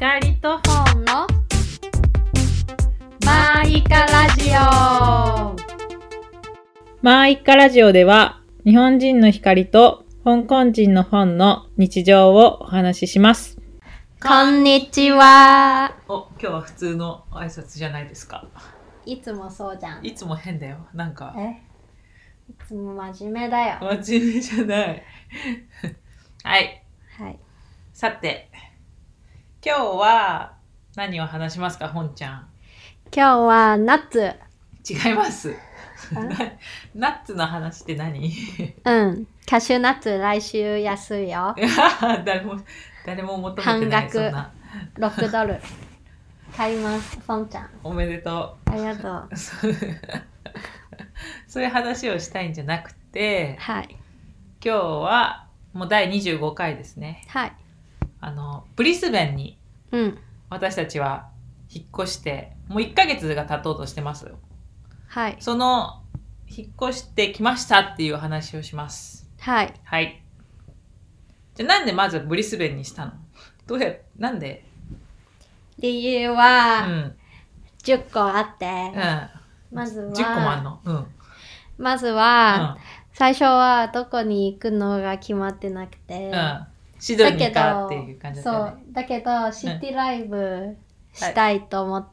光と本のマイカラジオ。 マーイッカラジオでは日本人の光と香港人の本の日常をお話しします。 こんにちは。 今日は普通の挨拶じゃないですか。 いつもそうじゃん。 いつも変だよ。なんかいつも真面目だよ。 真面目じゃないはい、さて今日は何を話しますか、本ちゃん。 今日はナッツ。 違いますナッツの話って何カシューナッツ来週安いよ。 誰も求めてない。 半額そんな $6買います、本ちゃん。 おめでとう。 ありがとうそういう話をしたいんじゃなくて、 はい、 今日はもう第25回ですね。 はい。 ブリスベンにうん私たちは引っ越してもう1ヶ月が経とうとしてますよ。 はい、 その引っ越してきましたっていう話をします。 はいはい。じゃあなんでまずブリスベンにしたの？なんで？ 理由うはん。 10個あって、 うん。 まずは 10個もあんの？うん。 まずは、最初はどこに行くのが決まってなくて、 シドニーかっていう感じだったよね。 そうだけどシティライブしたいと思って、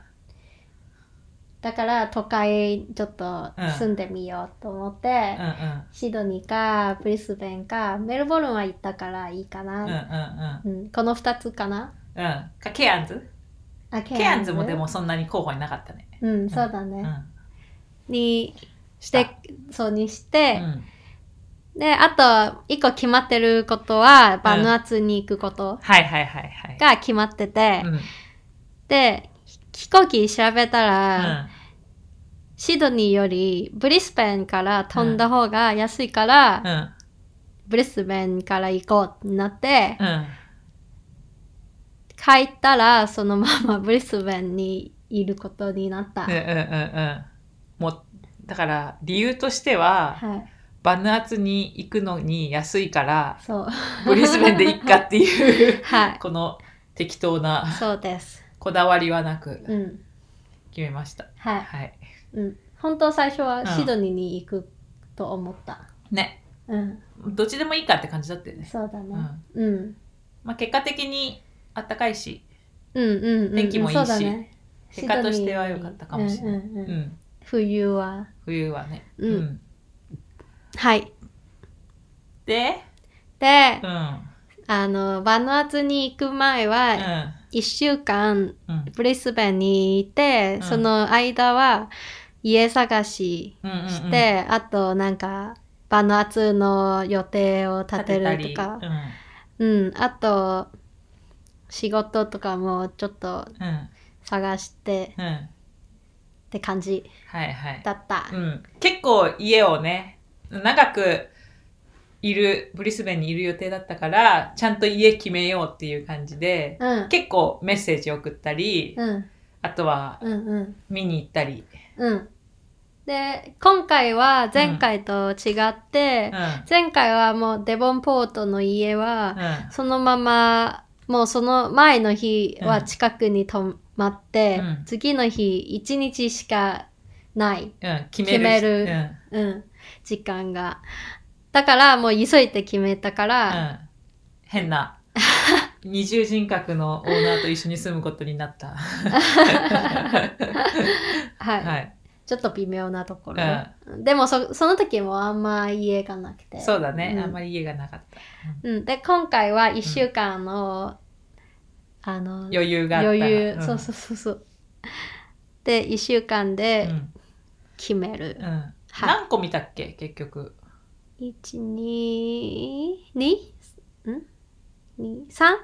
だから都会ちょっと住んでみようと思って、シドニーかブリスベンかメルボルンは行ったからいいかな、この2つかな。 かケアンズ？ケアンズもでもそんなに候補になかったね。 そうだね、にしてで、あと一個決まってることはバヌアツに行くことが決まってて、で飛行機調べたら、シドニーよりブリスベンから飛んだ方が安いから、ブリスベンから行こうってなって、帰ったらそのままブリスベンにいることになった。 もうだから理由としては、バヌアツに行くのに安いからブリスベンで行っかっていう、この適当なそうですこだわりはなく決めました。 本当最初はシドニーに行くと思ったね。どっちでもいいかって感じだったよね。 そうだね。 まあ結果的に暖かいし、天気もいいし、結果としては良かったかもしれない。 冬はね。 はい。 で、 バヌアツに行く前は、1週間ブリスベンにいて、その間は家探しして、あとなんかバヌアツの予定を立てるとか、あと仕事とかもちょっと探して、って感じだった。 結構家をね、長くブリスベンにいる予定だったから、ちゃんと家決めようっていう感じで、結構メッセージ送ったり、あとは見に行ったり。 で、今回は前回と違って、前回はもうデボンポートの家は、そのまま、もうその前の日は近くに泊まって、次の日1日しかない。決める、時間が。だからもう急いで決めたから、 変な二重人格のオーナーと一緒に住むことになったちょっと微妙なところ、でもその時もあんま家がなくて。 そうだね、あんまり家がなかった、 で今回は1週間の、 余裕があったそうで1週間で決める、 何個見たっけ結局。 1,2,3?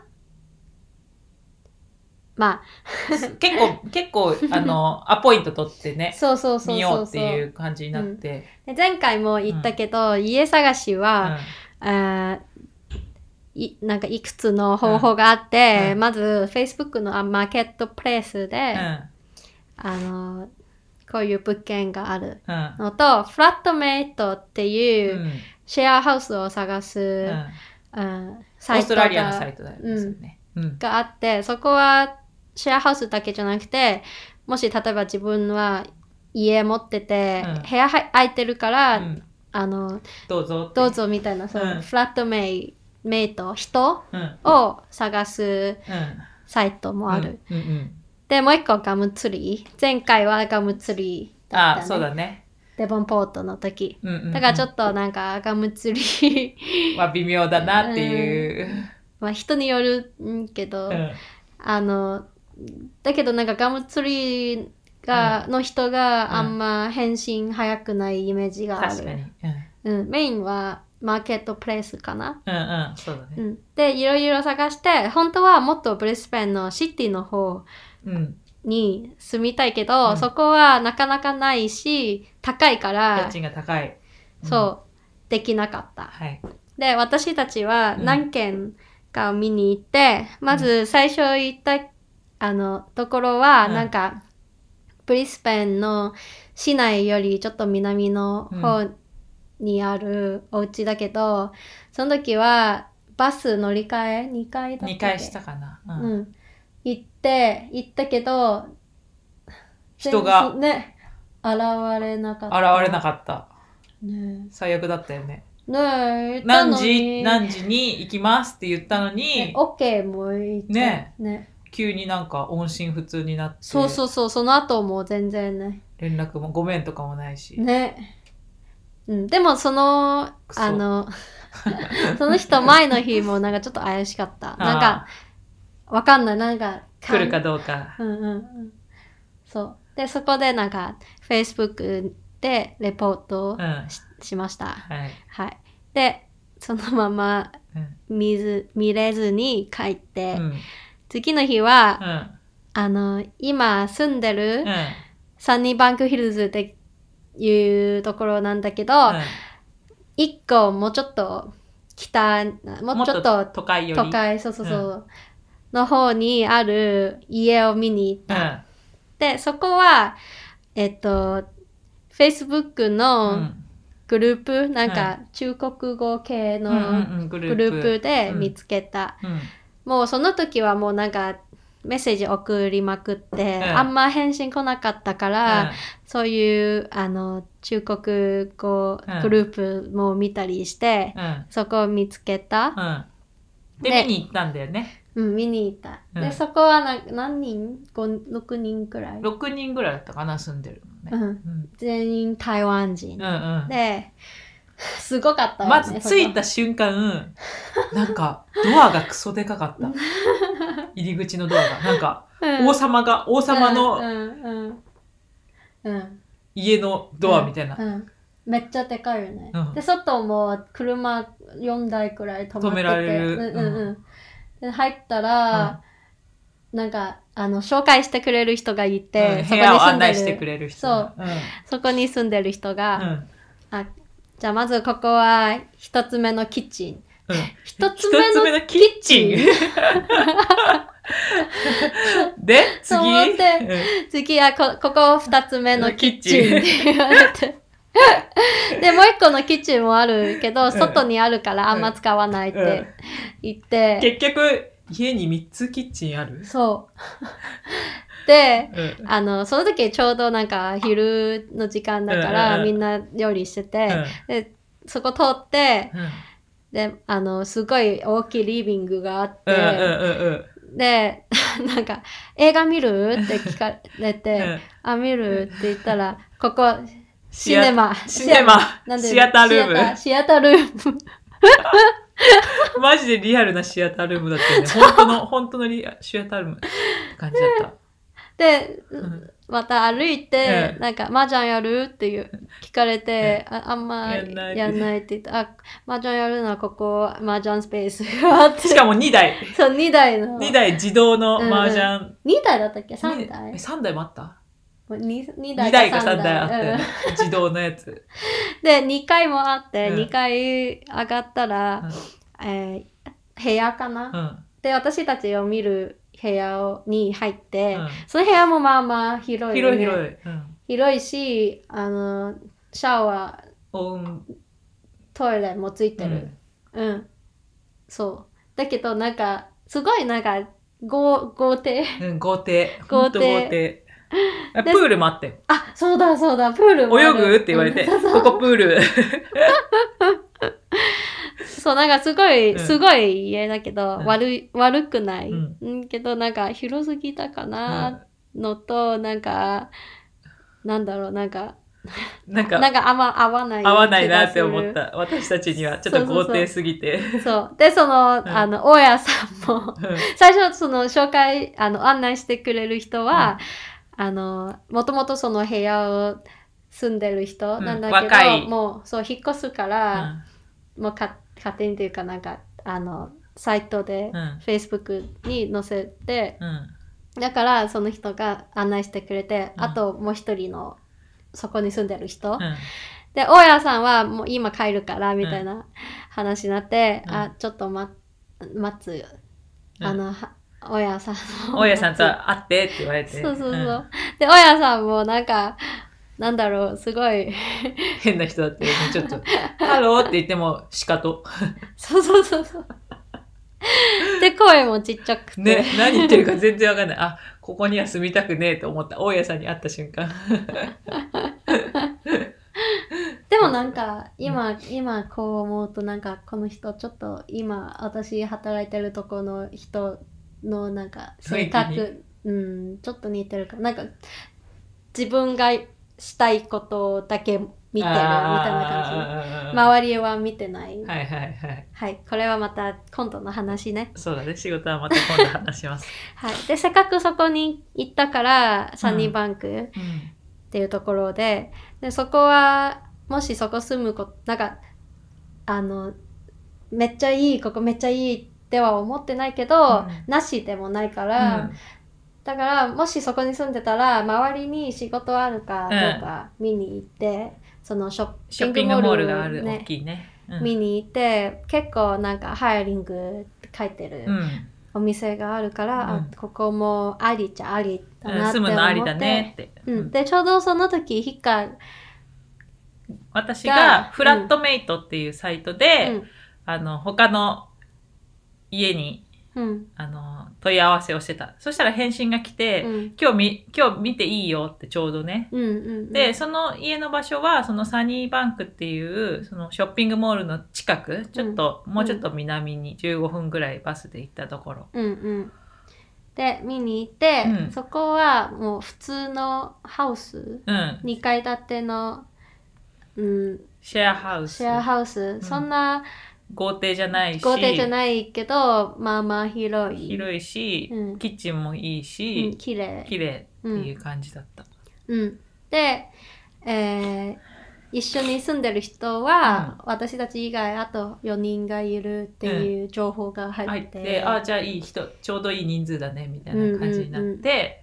まあ結構アポイント取ってね見ようっていう感じになって、 で前回も言ったけど、家探しは、なんかいくつの方法があって、まず Facebook のマーケットプレイスで、こういう物件があるのと、フラットメイトっていうシェアハウスを探す、 オーストラリアのサイトだよね。 があって、そこはシェアハウスだけじゃなくて、もし例えば自分は家持ってて、部屋空いてるから、 どうぞみたいな、フラットメイト、人を探すサイトもある。で、もう一個ガムツリー。前回はガムツリーだったね。 そうだね。 デボンポートの時。だからちょっとなんかガムツリーは微妙だなっていう。 まあ人によるけど、だけどなんかガムツリーの人があんま返信早くないイメージがある。 確かに。 メインはマーケットプレイスかな。 そうだね。 で、いろいろ探して、本当はもっとブリスベンのシティの方に住みたいけど、そこはなかなかないし、高いから、 家賃が高い。 そう、できなかった。で、私たちは何軒か見に行って、まず最初行ったところは、なんか、ブリスベンの市内よりちょっと南の方にあるお家だけど、その時はバス乗り換え2回だったっけ？ 2 回したかな。 行ったけど、 人がね、現れなかった。ね、最悪だったよね。 ね、 何時に行きますって言ったのに、 OK も言ってね。急になんか音信不通になって。 そう、その後も全然ね。 連絡もごめんとかもないし。 ね。でもその人前の日もなんかちょっと怪しかった。なんか、わかんない。なんか、 来るかどうか。 そう。で、そこでなんか、Facebook でレポート しました。はい。で、そのまま見れずに帰って、次の日は、今住んでるサニーバンクヒルズっていうところなんだけど、一個もうちょっともうちょっと都会、 そうの方にある家を見に行った。で、そこはFacebook のグループ、なんか中国語系のグループで見つけた。もうその時はもうなんかメッセージ送りまくって、あんま返信来なかったから、そういう中国語グループも見たりして、そこを見つけた。 で、見に行ったんだよね。 見に行った。で、そこは何人 ?6 人くらい。 6人ぐらいだったかな、住んでるのね。 全員台湾人。で、すごかったわね。まず着いた瞬間、なんかドアがクソでかかった。入り口のドアが。なんか、王様の家のドアみたいな。 めっちゃでかいよね。で、外も車4台くらい止められる。で入ったら、なんか紹介してくれる人がいて、 部屋を案内してくれる人。 そう、そこに住んでる人が、じゃあまずここは一つ目のキッチン。一つ目のキッチンで、 次はここ二つ目のキッチンって言われて。で、もう一個のキッチンもあるけど、外にあるからあんま使わないって言って。 結局、家に3つキッチンある？ そう。で、その時ちょうどなんか昼の時間だから、みんな料理してて、で、そこ通って、で、すごい大きいリビングがあって、で、なんか、映画見るって聞かれて、見るって言ったら、ここ、シアタールーム。 マジでリアルなシアタールームだったよね。本当のシアタールームって感じだった。 で、また歩いて、なんか、麻雀やるって聞かれて、あんまやんないって言って、麻雀やるのはここ、麻雀スペースがあって。 しかも2台。 そう、2台の。 2台自動の麻雀。 2台だったっけ ?3 台 ？3台もあった？ 2 台か3台あって、自動のやつ。 で、2階もあって、2階上がったら、部屋かな、で、私たちを見る部屋に入って、その部屋もまあまあ広い、ね。広いし、シャワー、トイレもついてる。そう。だけどなんか、 すごいなんか、豪邸。 うん、豪邸。ほんと豪邸。プールもあって。 あ、そうだ、プールもある。 泳ぐって言われて、ここプール。 そう、なんかすごい家だけど、悪くない。けど、なんか広すぎたかな、のと、なんか、なんだろう、なんかあんま合わない。 合わないなって思った。私たちにはちょっと豪邸すぎて。 そう。で、大家さんも、最初案内してくれる人は、もともとその部屋を住んでる人なんだけど、もう、そう、引っ越すから、もう勝手にというか、なんか、サイトで、Facebook に載せて、だから、その人が案内してくれて、あともう一人の、そこに住んでる人。で、大家さんはもう今帰るから、みたいな話になって、ちょっと待つ。大家さんと会ってって言われて。 そう。で、大家さんもなんか、なんだろう、すごい。 変な人だってね、ちょっと、ハローって言っても、しかと。 そう。で、声もちっちゃくて。 ね、何言ってるか全然わかんない。あ、ここには住みたくねえと思った。大家さんに会った瞬間。 でもなんか、今こう思うとなんか、この人ちょっと今、私働いてるとこの人のなんか、性格、ちょっと似てるから、なんか、自分がしたいことだけ見てるみたいな感じ。周りは見てない。はい。これはまた今度の話ね。 そうだね。仕事はまた今度話します。 はい。で、せっかくそこに行ったから、サニーバンクっていうところで、で、そこは、もしそこ住むなんか、めっちゃいい、ここめっちゃいいっては思ってないけど、なしでもないから、だから、もしそこに住んでたら、周りに仕事あるかどうか見に行って、そのショッピングモールがある、大きいね。見に行って、結構なんかハイアリングって書いてるお店があるから、ここもありっちゃありだなって思って。住むのありだねって。で、ちょうどその時、 私がフラットメイトっていうサイトで、他の家に、問い合わせをしてた。そしたら返信が来て、今日見ていいよってちょうどね。で、その家の場所は、そのサニーバンクっていう、そのショッピングモールの近く、もうちょっと南に15分ぐらいバスで行ったところ。 で、見に行って、そこはもう普通のハウス、2階建ての、 シェアハウス。 そんな、 豪邸じゃないけど、まあまあ広い。 広いし、キッチンもいいし、 綺麗っていう感じだった。 で、一緒に住んでる人は、私たち以外あと4人がいるっていう情報が入って。 じゃあいい人、ちょうどいい人数だね、みたいな感じになって。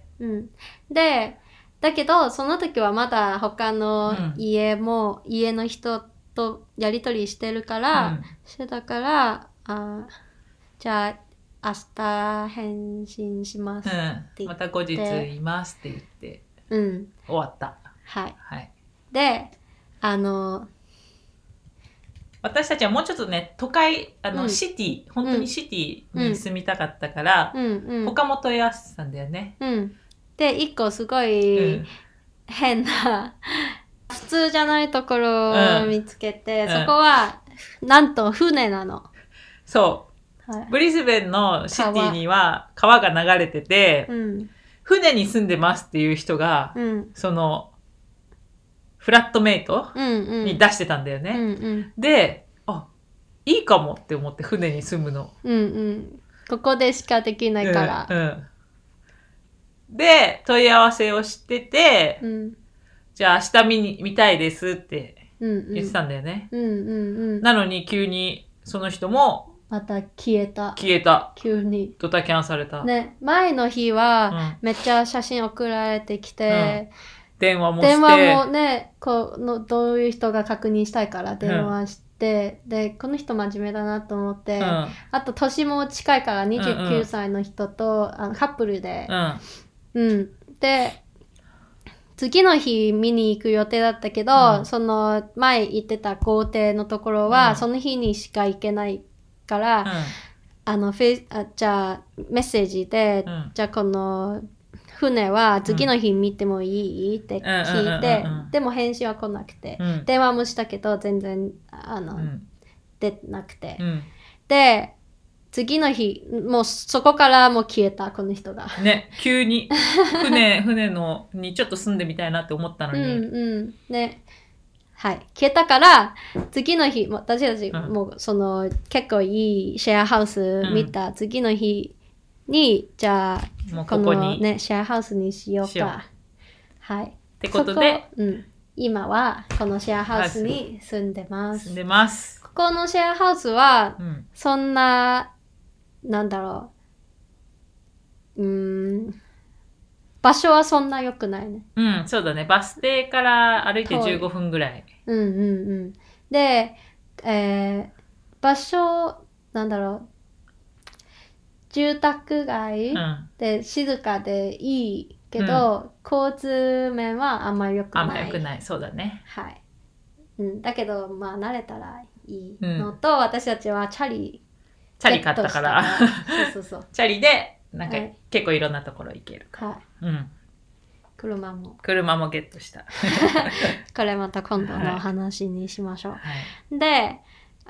で、だけど、その時はまだ他の家の人とやりとりしてたから、じゃあ明日返信しますって言って、 また後日言いますって言って、終わった。 はい。で、 私たちはもうちょっとね、都会、シティ、本当にシティに住みたかったから、他も問い合わせてたんだよね。 で、一個すごい変な、普通じゃないところを見つけて、そこは、なんと船なの。 そう。ブリスベンのシティには川が流れてて、船に住んでますっていう人が、その、フラットメイトに出してたんだよね。で、いいかもって思って船に住むの。 ここでしかできないから。 で、問い合わせをしてて、じゃあ明日見たいですって言ってたんだよね。なのに急にその人もまた消えた。急に。 ドタキャンされた。 ね、前の日はめっちゃ写真送られてきて、 電話もして。 電話もね、どういう人が確認したいから電話して、で、この人真面目だなと思って、あと年も近いから29歳の人と、カップルで、で、次の日見に行く予定だったけど、その前行ってた豪邸のところは、その日にしか行けないから、 じゃあメッセージで、じゃあこの船は次の日見てもいいって聞いて、でも返信は来なくて、電話もしたけど全然出なくて、で次の日もうそこからもう消えたこの人がね、急に船のにちょっと住んでみたいなって思ったのにね、はい、消えたから次の日私たちもうその結構いいシェアハウス見た次の日に、じゃあもうこのねシェアハウスにしようか。はい。 ってことで、 今はこのシェアハウスに住んでます。ここのシェアハウスは、そんななんだろう、場所はそんな良くないね。 そうだね。バス停から歩いて15分ぐらい。 で、場所なんだろう。住宅街で静かでいいけど、交通面はあんまり良くない。 あんまり良くない。そうだね。 はい。だけど、まあ慣れたらいいのと、私たちはチャリ買ったから。 そう。 チャリで、なんか結構いろんなところ行けるから。 車もゲットした。 これまた今度の話にしましょう。で、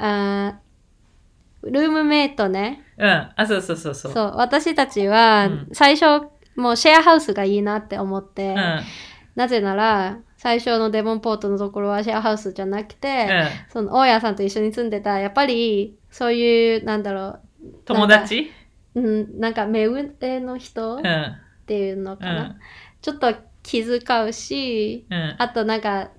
ルームメイトね。 そう。 そう、私たちは最初、もうシェアハウスがいいなって思って、なぜなら最初のデボンポートのところはシェアハウスじゃなくて、その大家さんと一緒に住んでたやっぱりそういうなんだろう友達なんか目上の人っていうのかな、ちょっと気遣うし、あとなんか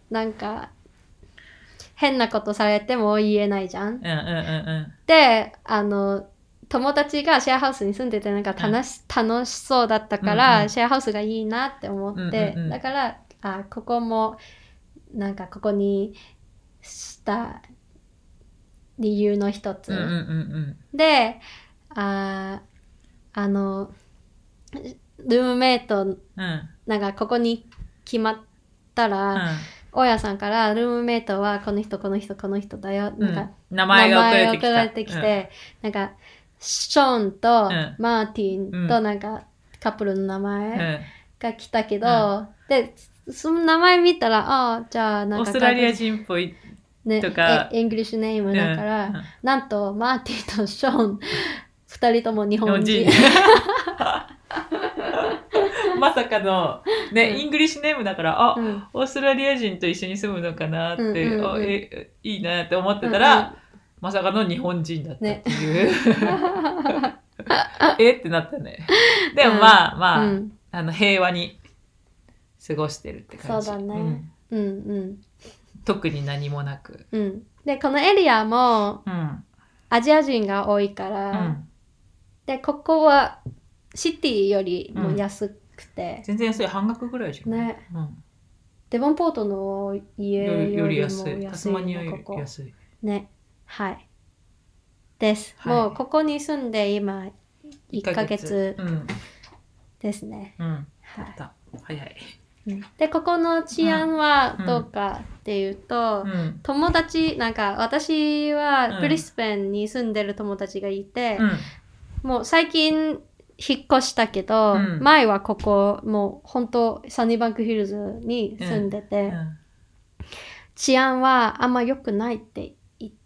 変なことされても言えないじゃん。で、友達がシェアハウスに住んでてなんか楽しそうだったから、シェアハウスがいいなって思って、だからここもなんかここにした理由の一つ、でルームメイト、なんかここに決まったら、大家さんからルームメイトはこの人だよ、なんか名前が送られてきて、なんかショーンとマーティンとなんかカップルの名前が来たけど、でその名前見たらじゃあなんかオーストラリア人っぽいとか、 イングリッシュネームだから、なんとマーティンとショーン2人とも日本人まさかの、ね、イングリッシュネームだから、オーストラリア人と一緒に住むのかなって、いいなって思ってたら、まさかの日本人だったっていう。ってなったね。でもまあ、平和に過ごしてるって感じ。 そうだね。 特に何もなく。 で、このエリアも、アジア人が多いから、で、ここはシティよりも安くて、 全然安い、半額ぐらいじゃんね。デボンポートの家よりも安い。 タスマニアより安い。 ね。はい。です。もうここに住んで今1ヶ月ですね。 早い。 で、ここの治安はどうかっていうと、友達、なんか私はブリスベンに住んでる友達がいて、もう最近引っ越したけど、前はここ、もう本当サニーバンクヒルズに住んでて、治安はあんま良くないって言った。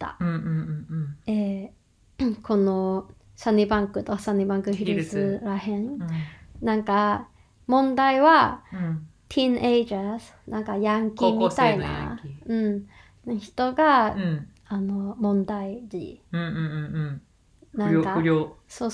このサニーバンクとサニーバンクヒルズらへん。なんか問題は、ティーンエイジャーズ、なんかヤンキーみたいな人が、問題児。なんかそう、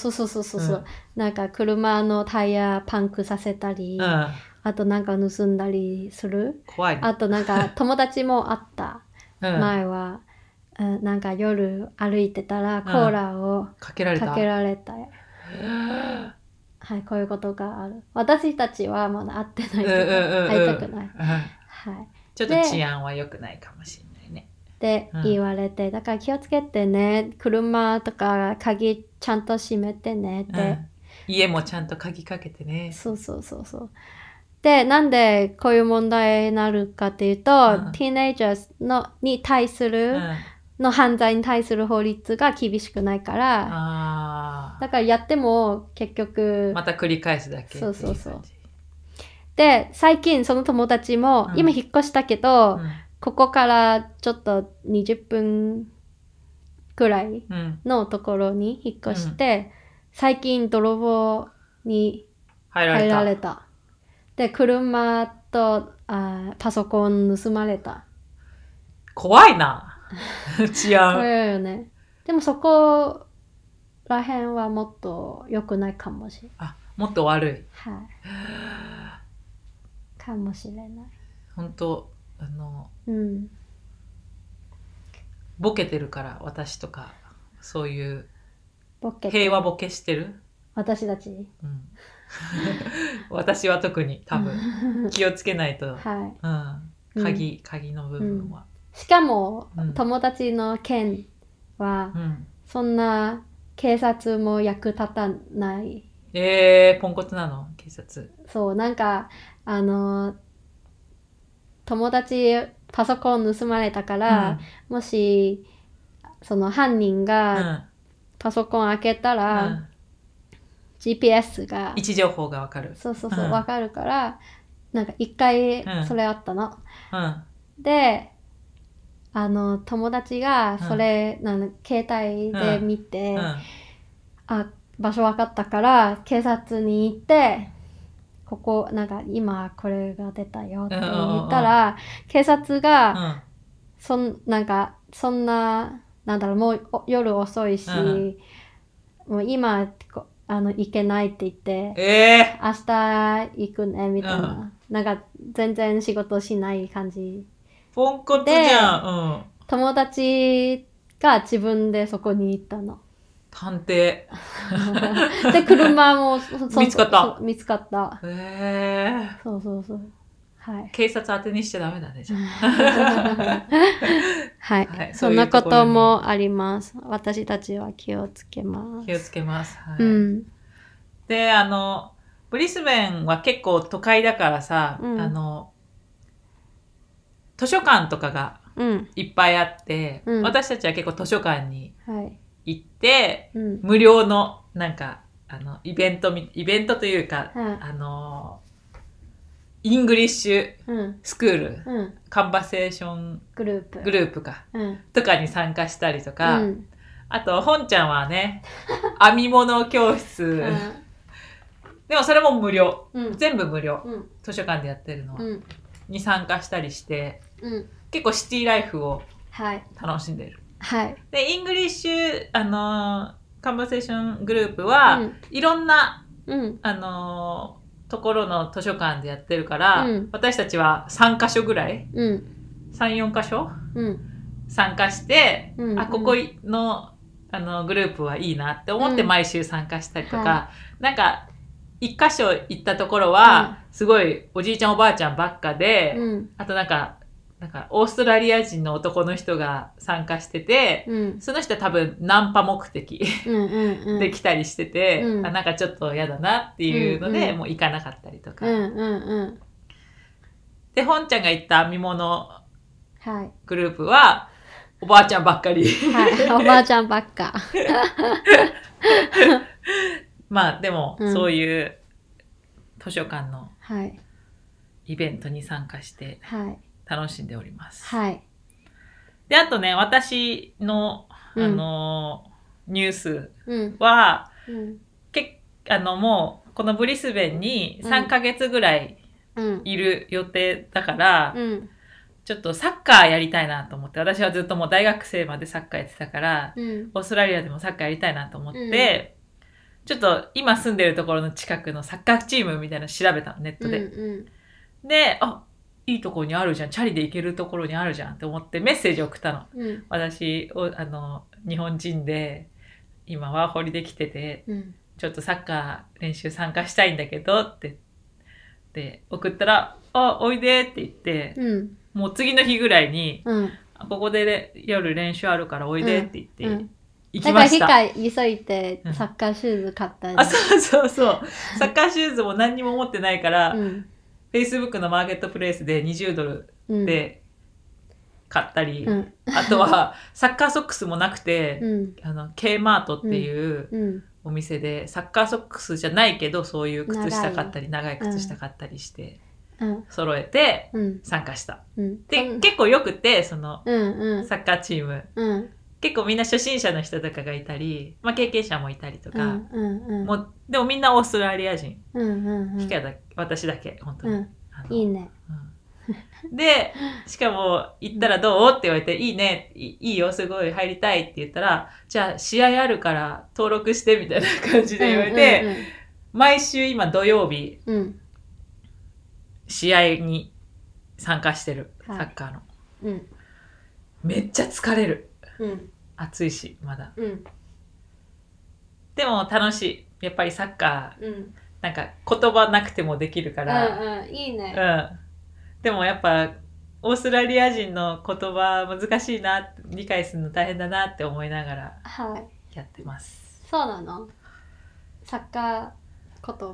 なんか車のタイヤパンクさせたり、あとなんか盗んだりする。 怖いね。 あとなんか友達もあった。前は、なんか夜歩いてたらコーラをかけられた。はい、こういうことがある。私たちはまだ会ってないけど、会いたくない。 ちょっと治安は良くないかもしれないね。 って言われて、だから気をつけてね、車とか鍵ちゃんと閉めてねって、 家もちゃんと鍵かけてね。 そう。で、なんでこういう問題になるかっていうと、ティーンエイジャーに対する、の犯罪に対する法律が厳しくないから、 だからやっても結局また繰り返すだけ。 そうそうそう。で、最近その友達も、今引っ越したけど、ここからちょっと20分くらいのところに引っ越して、最近泥棒に入られた。で、車とパソコン盗まれた。 怖いな。治安。 怖いよね。でもそこら辺はもっと良くないかもしれない。 あ、もっと悪い。 はい。かもしれない。 本当ボケてるから私とかそういう平和ボケしてる。 私たち。 私は特に多分気をつけないと。はい。鍵の部分は。 しかも、友達の件は、そんな警察も役立たない。 ポンコツなの警察。 そう、なんか友達パソコン盗まれたから、もしその犯人がパソコン開けたら、GPS が位置情報がわかる。 そうそうそう、わかるから、なんか一回それあったの。で、友達がそれ、携帯で見て、場所わかったから警察に行って、ここなんか今これが出たよって言ったら、警察が、なんかそんななんだろう、もう夜遅いし、もう今行けないって言って、明日行くねみたいな、なんか全然仕事しない感じ。 ポンコツじゃん。 友達が自分でそこに行ったの。 探偵。 で、車も見つかった。 見つかった。そうそうそう。はい。 警察当てにしちゃダメだね、じゃあ。 はい。そんなこともあります。私たちは気をつけます。 気をつけます。はい。で、ブリスベンは結構都会だからさ、図書館とかがいっぱいあって、私たちは結構図書館に行って、無料のなんかイベントというか、イングリッシュスクール、カンバセーショングループか、とかに参加したりとか、あと本ちゃんはね編み物教室、でもそれも無料、全部無料、図書館でやってるのは、に参加したりして、結構シティライフを楽しんでる。でイングリッシュカンバセーショングループは、いろんな、ところの図書館でやってるから、私たちは3カ所ぐらい、3、4カ所、参加して、ここの、グループはいいなって思って毎週参加したりとか、なんか、1カ所行ったところは、すごいおじいちゃんおばあちゃんばっかで、あとなんかオーストラリア人の男の人が参加してて、その人は多分ナンパ目的で来たりしてて、なんかちょっと嫌だなっていうので、もう行かなかったりとか。で、本ちゃんが行った編み物グループは、おばあちゃんばっかり。 おばあちゃんばっか。 まあでも、そういう図書館のイベントに参加して、楽しんでおります。で、あとね、私の、ニュースは、もう、このブリスベンに3ヶ月ぐらいいる予定だから、ちょっとサッカーやりたいなと思って、私はずっともう大学生までサッカーやってたから、オーストラリアでもサッカーやりたいなと思って、ちょっと今住んでるところの近くのサッカーチームみたいなの調べたの、ネットで。で、いいところにあるじゃん、チャリで行けるところにあるじゃんって思ってメッセージ送ったの。私、日本人で、今ワーホリで来てて、ちょっとサッカー練習参加したいんだけどって、で、送ったら、おいでって言って、もう次の日ぐらいに、ここで夜練習あるからおいでって言って、行きました。 だから急いでサッカーシューズ買ったり、 そう。サッカーシューズも何にも持ってないから、Facebook のマーケットプレイスで20ドルで買ったり、あとはサッカーソックスもなくて、K マートっていう、 お店でサッカーソックスじゃないけどそういう靴下買ったり長い靴下買ったりして、揃えて参加した、で結構よくてその、サッカーチーム、結構みんな初心者の人とかがいたり、まあ、経験者もいたりとか、もうでもみんなオーストラリア人、私だけ本当に、 いいね、 でしかも行ったらどうって言われて、いいね、いいよ、すごい入りたいって言ったら、じゃあ試合あるから登録してみたいな感じで言われて、毎週今土曜日、試合に参加してる、サッカーの、めっちゃ疲れる、暑いしまだ、でも楽しい。やっぱりサッカー、なんか言葉なくてもできるから、 いいね、 でもやっぱオーストラリア人の言葉難しいな、理解するの大変だなって思いながらやってます、 そうなの？サッカー言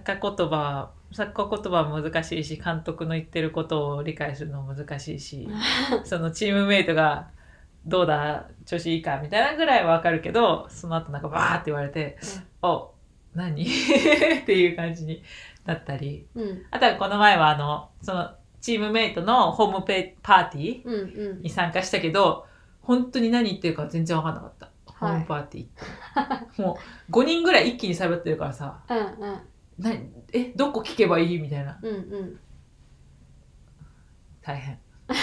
葉は難しいし、監督の言ってることを理解するのも難しいしそのチームメイトがどうだ調子いいかみたいなぐらいはわかるけど、その後なんかバーって言われて、お、何っていう感じになったり、あとはこの前はそのチームメイトのホームパーティーに参加したけど、本当に何言ってるか全然わかんなかった、ホームパーティーってもう5人ぐらい一気に喋ってるからさ、どこ聞けばいいみたいな、大変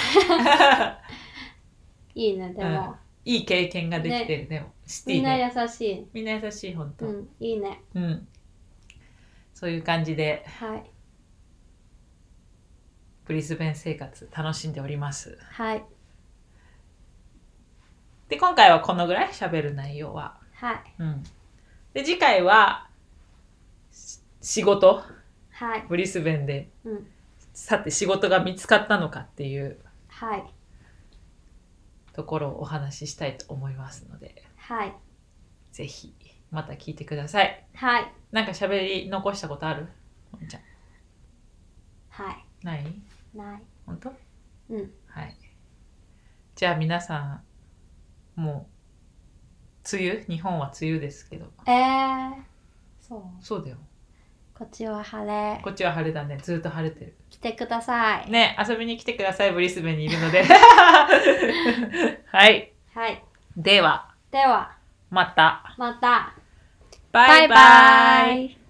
いいね、でも、 いい経験ができてる、でもシティでみんな優しい、 みんな優しい、本当、 いいね、 そういう感じで、ブリスベン生活楽しんでおります。で今回はこのぐらい喋る内容は、で次回は仕事、ブリスベンで、さて仕事が見つかったのかっていうところをお話ししたいと思いますので、ぜひまた聞いてください。なんか喋り残したことある？もんちゃん。ない？本当？じゃあ皆さん、もう梅雨、日本は梅雨ですけど。そうだよ。 こっちは晴れ。 こっちは晴れだね。ずっと晴れてる。 来てください。 ね、遊びに来てください。ブリスベンにいるので。はい。では。 また。 バイバイ。